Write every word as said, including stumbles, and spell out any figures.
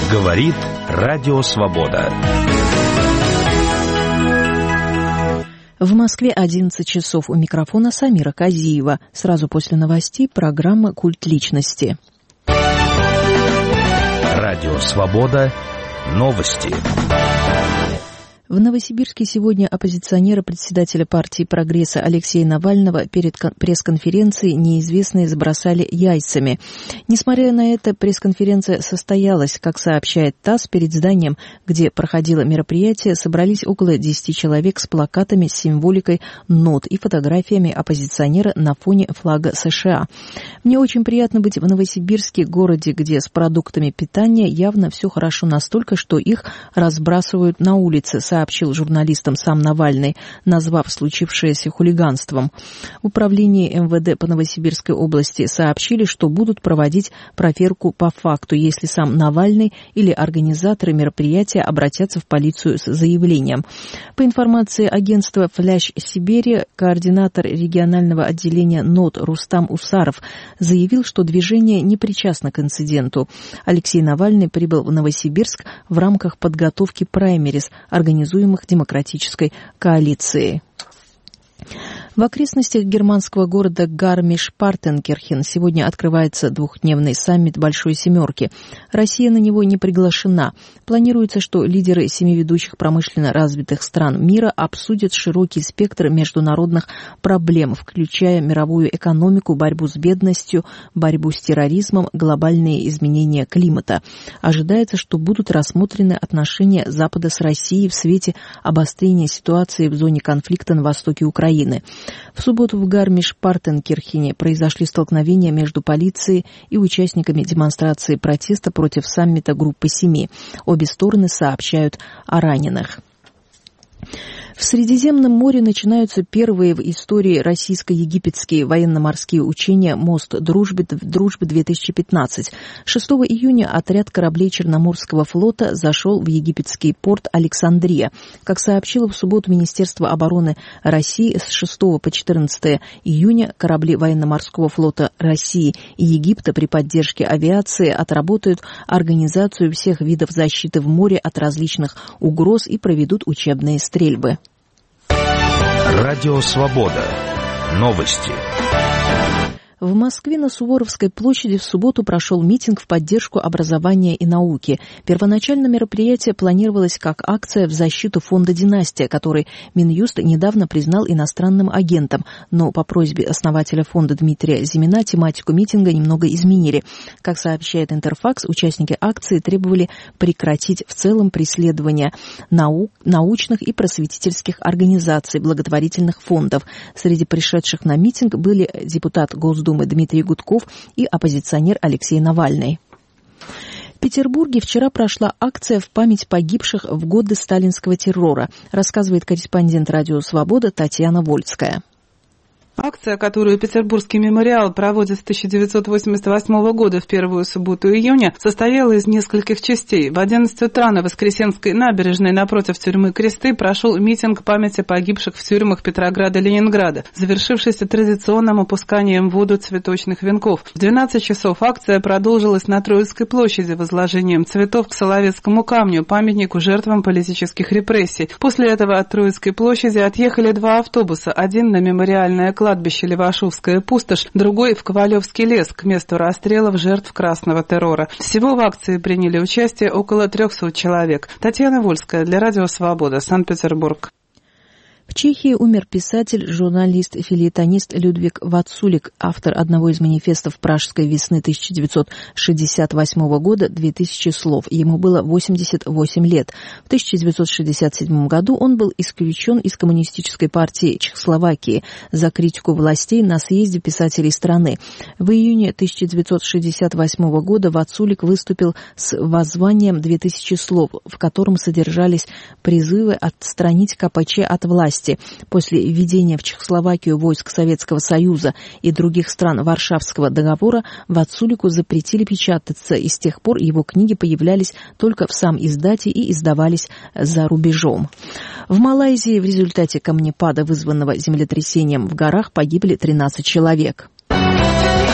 Говорит Радио Свобода. В Москве одиннадцать часов. У микрофона Самира Казиева. Сразу после новостей программа «Культ личности». Радио Свобода. Новости. В Новосибирске сегодня оппозиционера председателя партии «Прогресса» Алексея Навального перед пресс-конференцией неизвестные забросали яйцами. Несмотря на это, пресс-конференция состоялась. Как сообщает ТАСС, перед зданием, где проходило мероприятие, собрались около десяти человек с плакатами с символикой НОТ и фотографиями оппозиционера на фоне флага США. Мне очень приятно быть в Новосибирске, городе, где с продуктами питания явно все хорошо настолько, что их разбрасывают на улице, сообщил журналистам сам Навальный, назвав случившееся хулиганством. В управлении эм вэ дэ по Новосибирской области сообщили, что будут проводить проверку по факту, если сам Навальный или организаторы мероприятия обратятся в полицию с заявлением. По информации агентства «Фляж Сибири», координатор регионального отделения НОТ Рустам Усаров заявил, что движение не причастно к инциденту. Алексей Навальный прибыл в Новосибирск в рамках подготовки праймериз, организованных демократической коалицией. В окрестностях германского города Гармиш-Партенкирхен сегодня открывается двухдневный саммит Большой Семерки. Россия на него не приглашена. Планируется, что лидеры семи ведущих промышленно развитых стран мира обсудят широкий спектр международных проблем, включая мировую экономику, борьбу с бедностью, борьбу с терроризмом, глобальные изменения климата. Ожидается, что будут рассмотрены отношения Запада с Россией в свете обострения ситуации в зоне конфликта на востоке Украины. В субботу в Гармиш-Партенкирхене произошли столкновения между полицией и участниками демонстрации протеста против саммита Группы семи. Обе стороны сообщают о раненых. В Средиземном море начинаются первые в истории российско-египетские военно-морские учения «Мост дружбы-две тысячи пятнадцать». шестого июня отряд кораблей Черноморского флота зашел в египетский порт Александрия. Как сообщило в субботу Министерство обороны России, с шестого по четырнадцатое июня корабли военно-морского флота России и Египта при поддержке авиации отработают организацию всех видов защиты в море от различных угроз и проведут учебные стрельбы. Радио Свобода. Новости. В Москве на Суворовской площади в субботу прошел митинг в поддержку образования и науки. Первоначально мероприятие планировалось как акция в защиту фонда «Династия», который Минюст недавно признал иностранным агентом, но по просьбе основателя фонда Дмитрия Зимина тематику митинга немного изменили. Как сообщает Интерфакс, участники акции требовали прекратить в целом преследование наук, научных и просветительских организаций, благотворительных фондов. Среди пришедших на митинг были депутат Госдумы Думы Дмитрий Гудков и оппозиционер Алексей Навальный. В Петербурге вчера прошла акция в память погибших в годы сталинского террора, рассказывает корреспондент «Радио Свобода» Татьяна Вольская. Акция, которую Петербургский мемориал проводит с тысяча девятьсот восемьдесят восьмого года в первую субботу июня, состояла из нескольких частей. В одиннадцать утра на Воскресенской набережной напротив тюрьмы Кресты прошел митинг памяти погибших в тюрьмах Петрограда и Ленинграда, завершившийся традиционным опусканием в воду цветочных венков. В двенадцать часов акция продолжилась на Троицкой площади возложением цветов к Соловецкому камню, памятнику жертвам политических репрессий. После этого от Троицкой площади отъехали два автобуса, один на мемориальное кладбище кладбище Левашовская пустошь, другой в Ковалевский лес к месту расстрелов жертв красного террора. Всего в акции приняли участие около трехсот человек. Татьяна Вольская для Радио Свобода, Санкт-Петербург. В Чехии умер писатель, журналист и фельетонист Людвиг Вацулик, автор одного из манифестов Пражской весны тысяча девятьсот шестьдесят восьмого года «Две тысячи слов». Ему было восемьдесят восемь лет. В тысяча девятьсот шестьдесят седьмом году он был исключен из Коммунистической партии Чехословакии за критику властей на съезде писателей страны. В июне тысяча девятьсот шестьдесят восьмого года Вацулик выступил с воззванием «Две тысячи слов», в котором содержались призывы отстранить ка пэ че от власти. После введения в Чехословакию войск Советского Союза и других стран Варшавского договора Вацулику запретили печататься, и с тех пор его книги появлялись только в самиздате и издавались за рубежом. В Малайзии в результате камнепада, вызванного землетрясением в горах, погибли тринадцать человек.